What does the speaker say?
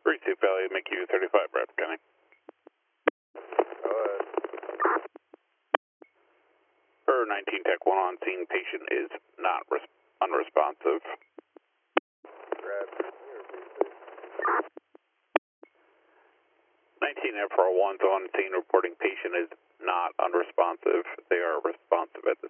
32 Valley, McHugh 35, Bradford County. For 19 Tech 1 on scene, patient is not unresponsive. 19 FR1's on scene reporting patient is not unresponsive. They are responsive at this